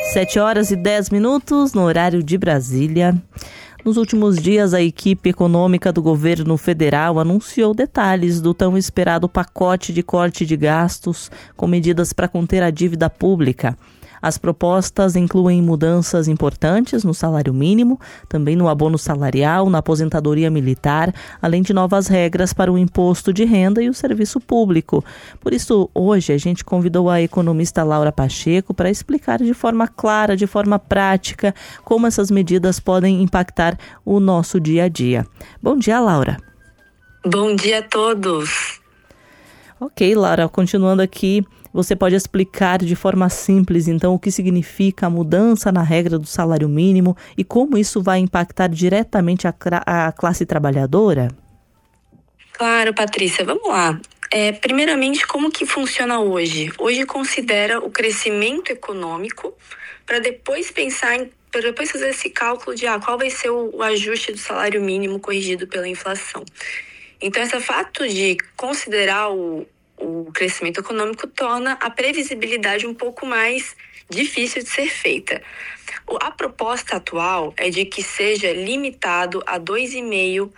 7h10 no horário de Brasília. Nos últimos dias, a equipe econômica do governo federal anunciou detalhes do tão esperado pacote de corte de gastos com medidas para conter a dívida pública. As propostas incluem mudanças importantes no salário mínimo, também no abono salarial, na aposentadoria militar, além de novas regras para o imposto de renda e o serviço público. Por isso, hoje a gente convidou a economista Laura Pacheco para explicar de forma clara, de forma prática, como essas medidas podem impactar o nosso dia a dia. Bom dia, Laura. Bom dia a todos. Ok, Laura, continuando aqui, você pode explicar de forma simples, então, o que significa a mudança na regra do salário mínimo e como isso vai impactar diretamente a classe trabalhadora? Claro, Patrícia, vamos lá. Primeiramente, como que funciona hoje? Hoje considera o crescimento econômico para depois fazer esse cálculo de qual vai ser o ajuste do salário mínimo corrigido pela inflação. Então, esse fato de considerar o crescimento econômico torna a previsibilidade um pouco mais difícil de ser feita. A proposta atual é de que seja limitado a 2,5%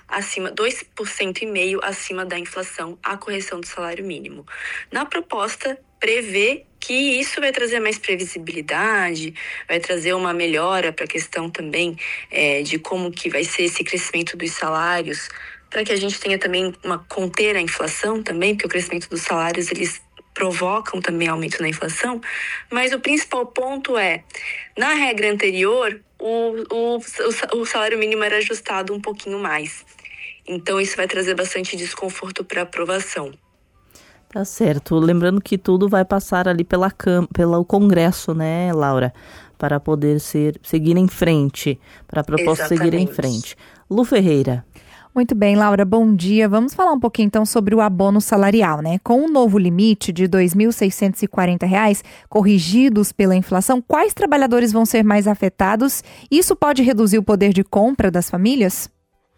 acima da inflação a correção do salário mínimo. Na proposta, prevê que isso vai trazer mais previsibilidade, vai trazer uma melhora para a questão também de como que vai ser esse crescimento dos salários, para que a gente tenha também conter a inflação também, porque o crescimento dos salários, eles provocam também aumento na inflação, mas o principal ponto na regra anterior, o salário mínimo era ajustado um pouquinho mais. Então, isso vai trazer bastante desconforto para a aprovação. Tá certo. Lembrando que tudo vai passar ali pelo Congresso, né, Laura? Para poder seguir em frente, para a proposta seguir em frente. Lu Ferreira. Muito bem, Laura, bom dia. Vamos falar um pouquinho então sobre o abono salarial, né? Com um novo limite de R$ 2.640, corrigidos pela inflação, quais trabalhadores vão ser mais afetados? Isso pode reduzir o poder de compra das famílias?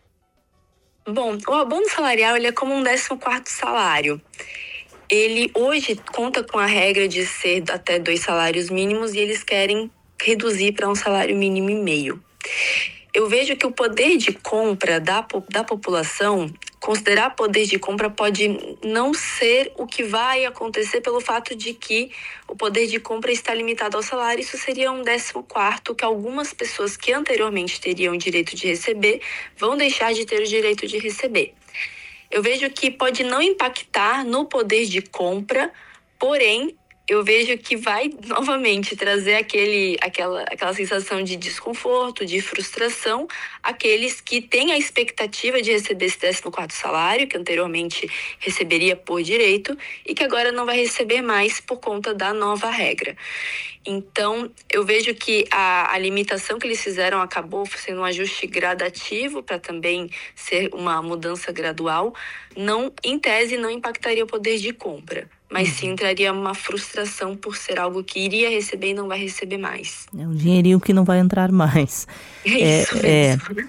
Bom, o abono salarial ele é como um 14º salário. Ele hoje conta com a regra de ser até 2 salários mínimos e eles querem reduzir para um salário mínimo e meio. Eu vejo que o poder de compra da população, considerar poder de compra pode não ser o que vai acontecer pelo fato de que o poder de compra está limitado ao salário. Isso seria um 14º que algumas pessoas que anteriormente teriam direito de receber vão deixar de ter o direito de receber. Eu vejo que pode não impactar no poder de compra, porém, eu vejo que vai novamente trazer aquela sensação de desconforto, de frustração, aqueles que têm a expectativa de receber esse 14º salário, que anteriormente receberia por direito, e que agora não vai receber mais por conta da nova regra. Então, eu vejo que a limitação que eles fizeram acabou sendo um ajuste gradativo para também ser uma mudança gradual. Em tese, não impactaria o poder de compra. Mas sim traria uma frustração por ser algo que iria receber e não vai receber mais. É um dinheirinho que não vai entrar mais. Isso mesmo.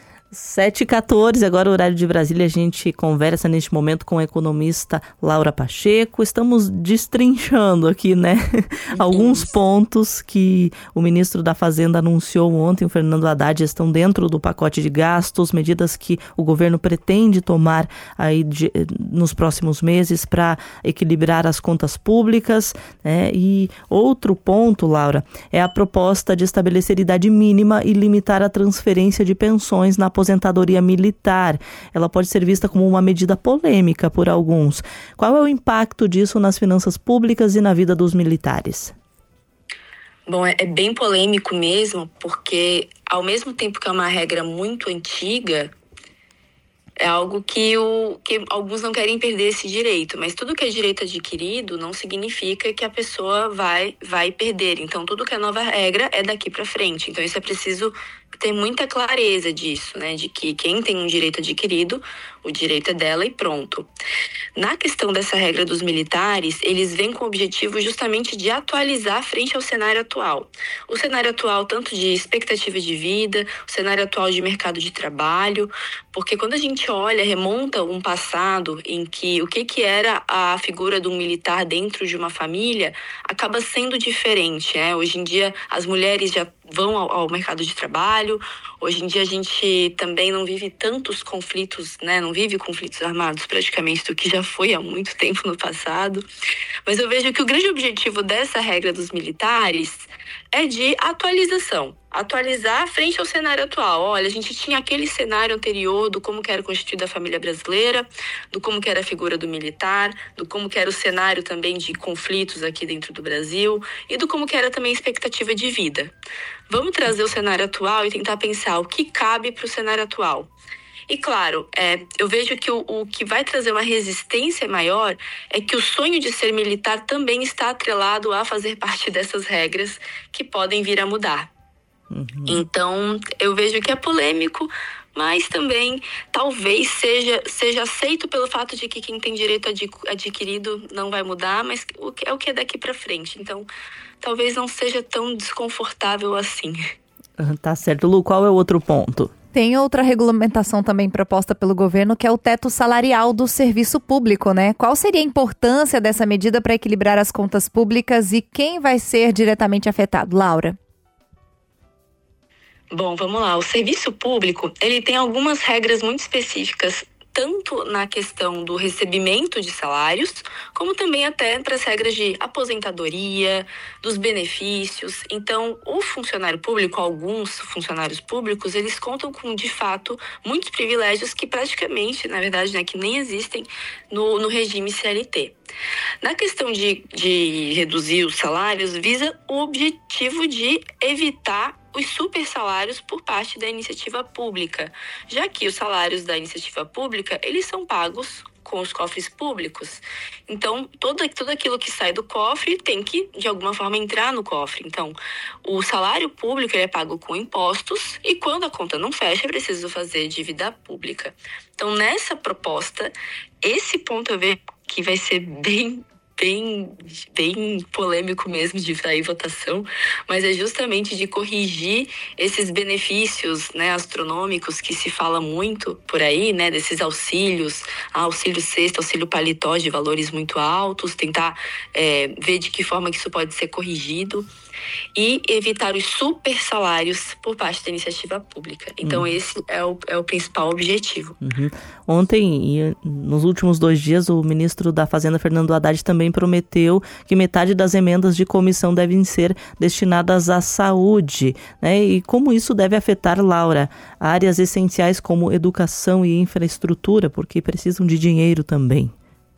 7h14, agora o horário de Brasília, a gente conversa neste momento com a economista Laura Pacheco. Estamos destrinchando aqui, né, alguns pontos que o ministro da Fazenda anunciou ontem, o Fernando Haddad, estão dentro do pacote de gastos, medidas que o governo pretende tomar aí nos próximos meses para equilibrar as contas públicas, né? E outro ponto, Laura, é a proposta de estabelecer idade mínima e limitar a transferência de pensões na aposentadoria militar. Ela pode ser vista como uma medida polêmica por alguns. Qual é o impacto disso nas finanças públicas e na vida dos militares? Bom, é bem polêmico mesmo, porque ao mesmo tempo que é uma regra muito antiga, é algo que alguns não querem perder esse direito, mas tudo que é direito adquirido não significa que a pessoa vai perder. Então, tudo que é nova regra é daqui para frente. Então, isso é preciso ter muita clareza disso, né? De que quem tem um direito adquirido, o direito é dela e pronto. Na questão dessa regra dos militares, eles vêm com o objetivo justamente de atualizar frente ao cenário atual. O cenário atual tanto de expectativa de vida, o cenário atual de mercado de trabalho, porque quando a gente olha, remonta um passado em que o que era a figura de um militar dentro de uma família, acaba sendo diferente, né? Hoje em dia as mulheres já vão ao mercado de trabalho. Hoje em dia a gente também não vive tantos conflitos, né? Não vive conflitos armados praticamente do que já foi há muito tempo no passado. Mas eu vejo que o grande objetivo dessa regra dos militares é de atualização. Atualizar frente ao cenário atual. Olha, a gente tinha aquele cenário anterior do como que era constituída a família brasileira, do como que era a figura do militar, do como que era o cenário também de conflitos aqui dentro do Brasil e do como que era também a expectativa de vida. Vamos trazer o cenário atual e tentar pensar o que cabe para o cenário atual. E claro, eu vejo que o que vai trazer uma resistência maior é que o sonho de ser militar também está atrelado a fazer parte dessas regras que podem vir a mudar. Então, eu vejo que é polêmico, mas também talvez seja aceito pelo fato de que quem tem direito adquirido não vai mudar, mas é o que é daqui para frente. Então, talvez não seja tão desconfortável assim. Tá certo. Lu, qual é o outro ponto? Tem outra regulamentação também proposta pelo governo, que é o teto salarial do serviço público, né? Qual seria a importância dessa medida para equilibrar as contas públicas e quem vai ser diretamente afetado? Laura? Bom, vamos lá. O serviço público, ele tem algumas regras muito específicas, tanto na questão do recebimento de salários, como também até para as regras de aposentadoria, dos benefícios. Então, o funcionário público, alguns funcionários públicos, eles contam com, de fato, muitos privilégios que praticamente, na verdade, né, que nem existem no regime CLT. Na questão de reduzir os salários, visa o objetivo de evitar os super salários por parte da iniciativa pública, já que os salários da iniciativa pública, eles são pagos com os cofres públicos. Então, tudo aquilo que sai do cofre tem que, de alguma forma, entrar no cofre. Então, o salário público ele é pago com impostos e quando a conta não fecha, é preciso fazer dívida pública. Então, nessa proposta, esse ponto eu vejo que vai ser bem polêmico mesmo de sair votação, mas é justamente de corrigir esses benefícios, né, astronômicos que se fala muito por aí, né, desses auxílios, auxílio cesta, auxílio paletó de valores muito altos, tentar ver de que forma que isso pode ser corrigido e evitar os super salários por parte da iniciativa pública. Então esse é o principal objetivo. Ontem e nos últimos 2 dias o ministro da Fazenda, Fernando Haddad, também prometeu que metade das emendas de comissão devem ser destinadas à saúde, né? E como isso deve afetar, Laura, áreas essenciais como educação e infraestrutura, porque precisam de dinheiro também.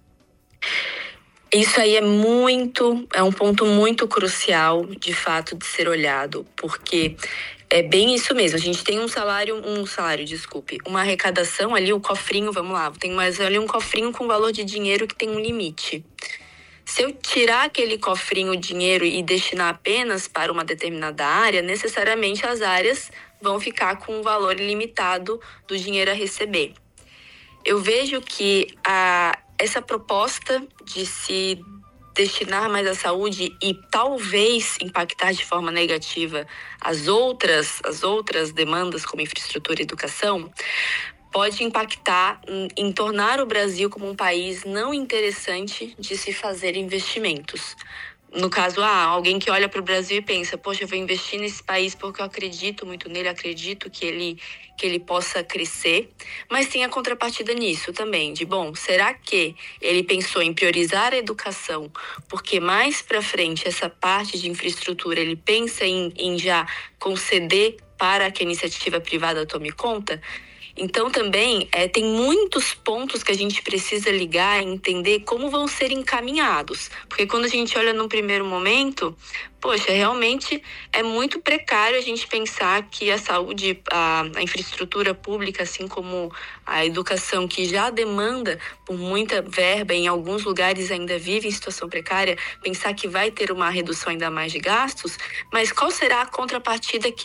Isso aí é um ponto muito crucial, de fato, de ser olhado, porque é bem isso mesmo. A gente tem uma arrecadação ali, o cofrinho, vamos lá, tem mais ali um cofrinho com valor de dinheiro que tem um limite. Se eu tirar aquele cofrinho dinheiro e destinar apenas para uma determinada área, necessariamente as áreas vão ficar com um valor ilimitado do dinheiro a receber. Eu vejo que essa proposta de se destinar mais à saúde e talvez impactar de forma negativa as outras demandas como infraestrutura e educação, pode impactar em tornar o Brasil como um país não interessante de se fazer investimentos. No caso, alguém que olha para o Brasil e pensa, poxa, eu vou investir nesse país porque eu acredito muito nele, acredito que ele possa crescer, mas tem a contrapartida nisso também, de será que ele pensou em priorizar a educação, porque mais para frente essa parte de infraestrutura ele pensa em já conceder para que a iniciativa privada tome conta? Então, também, tem muitos pontos que a gente precisa ligar e entender como vão ser encaminhados. Porque quando a gente olha num primeiro momento, realmente é muito precário a gente pensar que a saúde, a infraestrutura pública, assim como a educação, que já demanda por muita verba, em alguns lugares ainda vive em situação precária, pensar que vai ter uma redução ainda mais de gastos, mas qual será a contrapartida que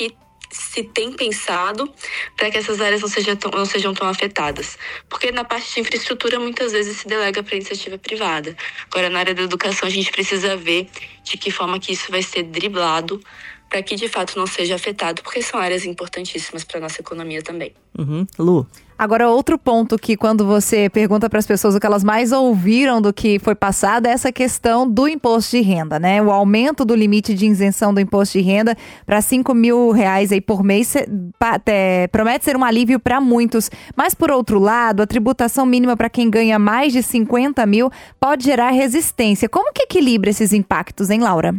se tem pensado para que essas áreas não sejam tão afetadas. Porque na parte de infraestrutura, muitas vezes se delega para a iniciativa privada. Agora, na área da educação, a gente precisa ver de que forma que isso vai ser driblado para que, de fato, não seja afetado, porque são áreas importantíssimas para a nossa economia também. Lu? Agora, outro ponto que quando você pergunta para as pessoas o que elas mais ouviram do que foi passado é essa questão do imposto de renda, né? O aumento do limite de isenção do imposto de renda para R$5 mil aí por mês promete ser um alívio para muitos. Mas, por outro lado, a tributação mínima para quem ganha mais de 50 mil pode gerar resistência. Como que equilibra esses impactos, hein, Laura?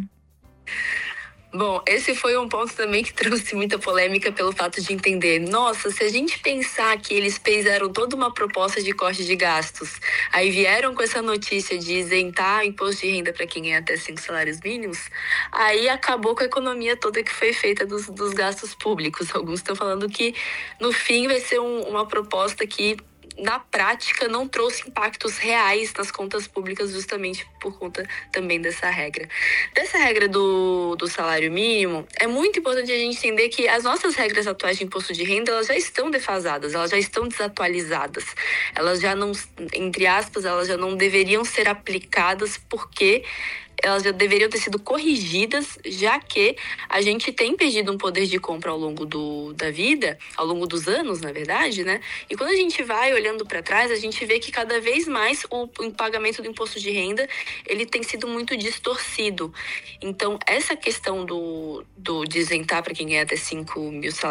Bom, esse foi um ponto também que trouxe muita polêmica pelo fato de entender, nossa, se a gente pensar que eles fizeram toda uma proposta de corte de gastos, aí vieram com essa notícia de isentar o imposto de renda para quem ganha até 5 salários mínimos, aí acabou com a economia toda que foi feita dos gastos públicos. Alguns estão falando que, no fim, vai ser uma proposta que, na prática, não trouxe impactos reais nas contas públicas, justamente por conta também dessa regra. Dessa regra do salário mínimo, é muito importante a gente entender que as nossas regras atuais de imposto de renda, elas já estão defasadas, elas já estão desatualizadas. Elas já não, entre aspas, elas já não deveriam ser aplicadas porque elas já deveriam ter sido corrigidas, já que a gente tem perdido um poder de compra ao longo da vida, ao longo dos anos, na verdade, né? E quando a gente vai olhando para trás, a gente vê que cada vez mais o pagamento do imposto de renda, ele tem sido muito distorcido. Então, essa questão de isentar para quem ganha até 5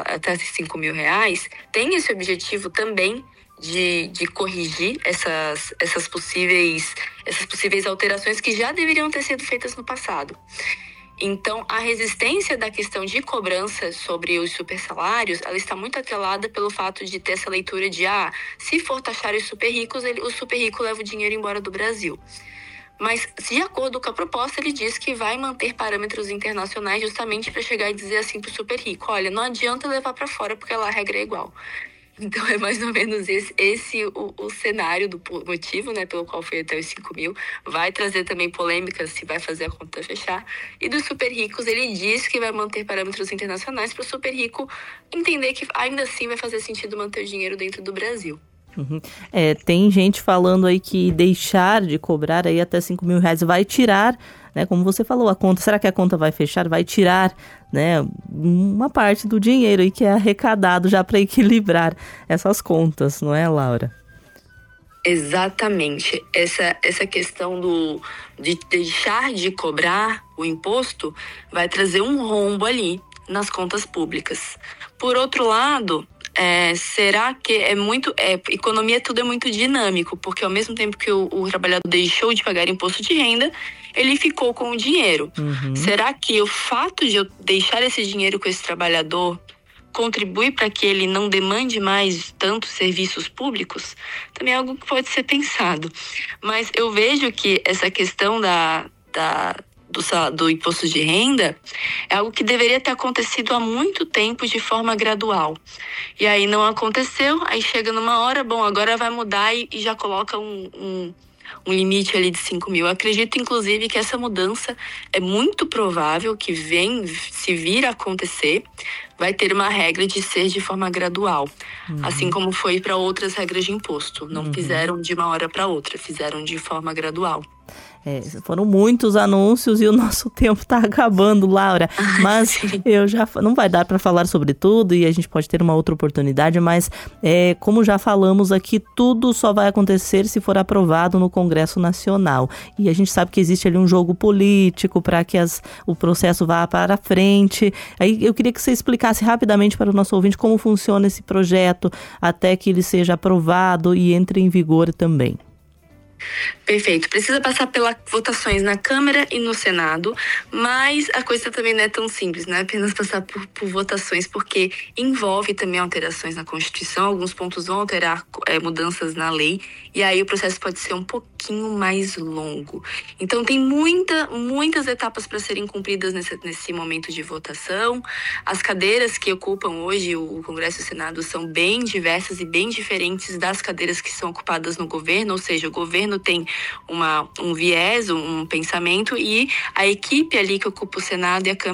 mil reais, tem esse objetivo também de corrigir essas possíveis alterações que já deveriam ter sido feitas no passado. Então, a resistência da questão de cobrança sobre os supersalários, ela está muito atrelada pelo fato de ter essa leitura de, se for taxar os super ricos, o super rico leva o dinheiro embora do Brasil. Mas, de acordo com a proposta, ele diz que vai manter parâmetros internacionais justamente para chegar e dizer assim para o super rico, olha, não adianta levar para fora porque lá a regra é igual. Então, é mais ou menos esse o cenário do motivo, né, pelo qual foi até os 5 mil. Vai trazer também polêmicas se vai fazer a conta fechar. E dos super ricos, ele diz que vai manter parâmetros internacionais para o super rico entender que ainda assim vai fazer sentido manter o dinheiro dentro do Brasil. Tem gente falando aí que deixar de cobrar aí até 5 mil reais vai tirar, né, como você falou, a conta, será que a conta vai fechar? Vai tirar, né, uma parte do dinheiro aí que é arrecadado já para equilibrar essas contas, não é, Laura? Exatamente. Essa questão de deixar de cobrar o imposto vai trazer um rombo ali nas contas públicas. Por outro lado, será que economia tudo é muito dinâmico, porque ao mesmo tempo que o trabalhador deixou de pagar imposto de renda, ele ficou com o dinheiro. Será que o fato de eu deixar esse dinheiro com esse trabalhador contribui para que ele não demande mais tantos serviços públicos? Também é algo que pode ser pensado. Mas eu vejo que essa questão do imposto de renda é algo que deveria ter acontecido há muito tempo de forma gradual. E aí não aconteceu, aí chega numa hora, agora vai mudar e já coloca um limite ali de 5 mil. Eu acredito, inclusive, que essa mudança é muito provável que se vir a acontecer, vai ter uma regra de ser de forma gradual, assim como foi para outras regras de imposto. Não fizeram de uma hora para outra, fizeram de forma gradual. Foram muitos anúncios e o nosso tempo está acabando, Laura. Mas não vai dar para falar sobre tudo e a gente pode ter uma outra oportunidade, mas como já falamos aqui, tudo só vai acontecer se for aprovado no Congresso Nacional. E a gente sabe que existe ali um jogo político para que o processo vá para frente. Aí eu queria que você explicasse rapidamente para o nosso ouvinte como funciona esse projeto até que ele seja aprovado e entre em vigor também. Perfeito. Precisa passar pelas votações na Câmara e no Senado, mas a coisa também não é tão simples, não é apenas passar por votações, porque envolve também alterações na Constituição, alguns pontos vão alterar mudanças na lei, e aí o processo pode ser um pouquinho mais longo. Então tem muitas etapas para serem cumpridas nesse momento de votação. As cadeiras que ocupam hoje o Congresso e o Senado são bem diversas e bem diferentes das cadeiras que são ocupadas no governo, ou seja, o governo tem um viés, um pensamento, e a equipe ali que ocupa o Senado e a Câmara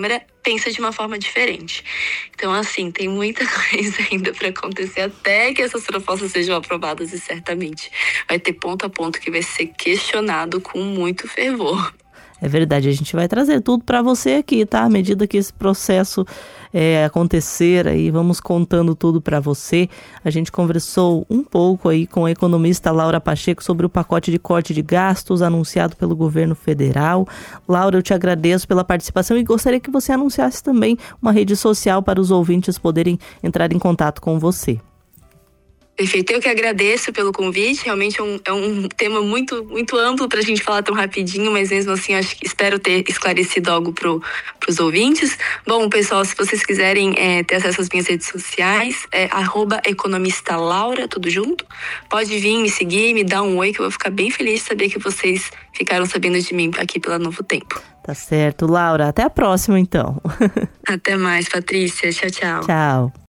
pensa de uma forma diferente. Então, assim, tem muita coisa ainda para acontecer até que essas propostas sejam aprovadas e certamente vai ter ponto a ponto que vai ser questionado com muito fervor. É verdade, a gente vai trazer tudo para você aqui, tá? À medida que esse processo acontecer, aí vamos contando tudo para você. A gente conversou um pouco aí com a economista Laura Pacheco sobre o pacote de corte de gastos anunciado pelo governo federal. Laura, eu te agradeço pela participação e gostaria que você anunciasse também uma rede social para os ouvintes poderem entrar em contato com você. Perfeito, eu que agradeço pelo convite, realmente é um tema muito, muito amplo para a gente falar tão rapidinho, mas mesmo assim espero ter esclarecido algo para os ouvintes. Bom, pessoal, se vocês quiserem ter acesso às minhas redes sociais, @economistalaura, tudo junto. Pode vir me seguir, me dar um oi, que eu vou ficar bem feliz de saber que vocês ficaram sabendo de mim aqui pela Novo Tempo. Tá certo, Laura, até a próxima então. Até mais, Patrícia, tchau, tchau. Tchau.